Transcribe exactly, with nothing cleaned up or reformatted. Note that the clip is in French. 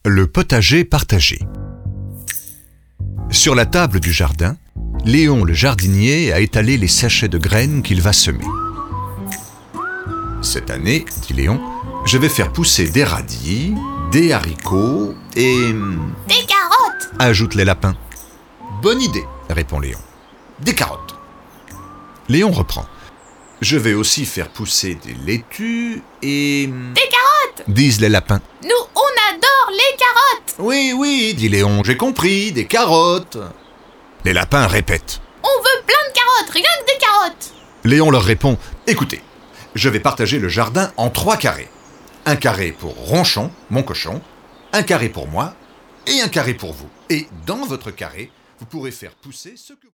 Le potager partagé. Sur la table du jardin, Léon le jardinier a étalé les sachets de graines qu'il va semer. Cette année, dit Léon, je vais faire pousser des radis, des haricots et... Des carottes, ajoutent les lapins. Bonne idée, répond Léon. Des carottes. Léon reprend. Je vais aussi faire pousser des laitues et... Des carottes, disent les lapins. nous on adore les carottes. Oui, oui, dit Léon, j'ai compris, des carottes. Les lapins répètent. On veut plein de carottes, rien que des carottes. Léon leur répond. Écoutez, je vais partager le jardin en trois carrés. Un carré pour Ronchon, mon cochon, un carré pour moi et un carré pour vous. Et dans votre carré, vous pourrez faire pousser ce que...